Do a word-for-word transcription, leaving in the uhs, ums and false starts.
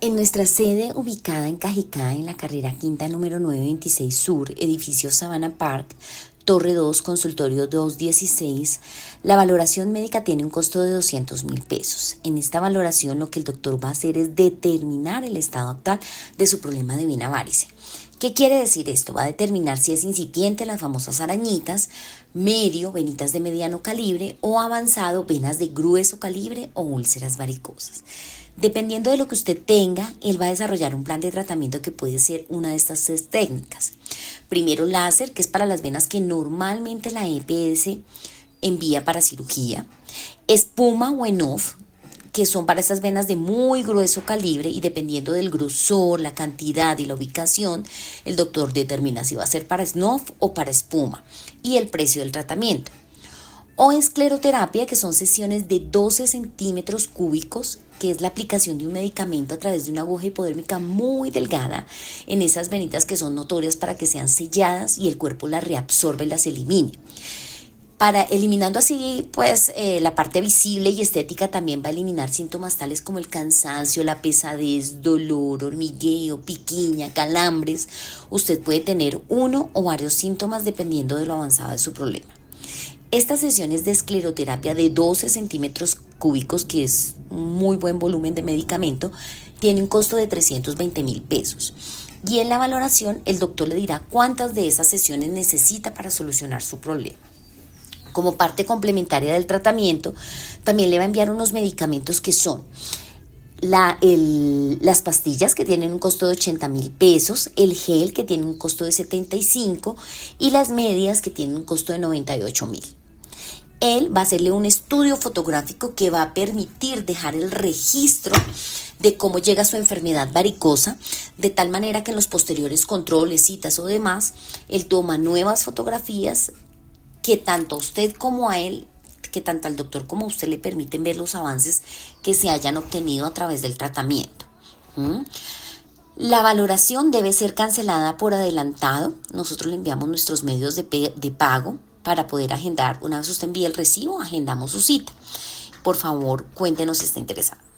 En nuestra sede ubicada en Cajicá, en la carrera quinta número novecientos veintiséis Sur, edificio Sabana Park, Torre dos, consultorio doscientos dieciséis, la valoración médica tiene un costo de doscientos mil pesos. En esta valoración lo que el doctor va a hacer es determinar el estado actual de su problema de vena varice. ¿Qué quiere decir esto? Va a determinar si es incipiente, las famosas arañitas, medio, venitas de mediano calibre, o avanzado, venas de grueso calibre o úlceras varicosas. Dependiendo de lo que usted tenga, él va a desarrollar un plan de tratamiento que puede ser una de estas tres técnicas. Primero, láser, que es para las venas que normalmente la E P S envía para cirugía. Espuma o enough, que son para esas venas de muy grueso calibre, y dependiendo del grosor, la cantidad y la ubicación, el doctor determina si va a ser para enough o para espuma y el precio del tratamiento. O escleroterapia, que son sesiones de doce centímetros cúbicos, que es la aplicación de un medicamento a través de una aguja hipodérmica muy delgada en esas venitas que son notorias para que sean selladas y el cuerpo las reabsorbe y las elimine. Para eliminando así, pues, eh, la parte visible y estética, también va a eliminar síntomas tales como el cansancio, la pesadez, dolor, hormigueo, piquiña, calambres. Usted puede tener uno o varios síntomas dependiendo de lo avanzado de su problema. Estas sesiones de escleroterapia de doce centímetros cúbicos, que es un muy buen volumen de medicamento, tiene un costo de trescientos veinte mil pesos. Y en la valoración, el doctor le dirá cuántas de esas sesiones necesita para solucionar su problema. Como parte complementaria del tratamiento, también le va a enviar unos medicamentos que son La, el, las pastillas, que tienen un costo de ochenta mil pesos, el gel, que tiene un costo de setenta y cinco, y las medias, que tienen un costo de noventa y ocho mil. Él va a hacerle un estudio fotográfico que va a permitir dejar el registro de cómo llega su enfermedad varicosa, de tal manera que en los posteriores controles, citas o demás, él toma nuevas fotografías que tanto a usted como a él, que tanto al doctor como a usted le permiten ver los avances que se hayan obtenido a través del tratamiento. ¿Mm? La valoración debe ser cancelada por adelantado. Nosotros le enviamos nuestros medios de, de pago para poder agendar. Una vez usted envíe el recibo, agendamos su cita. Por favor, cuéntenos si está interesado.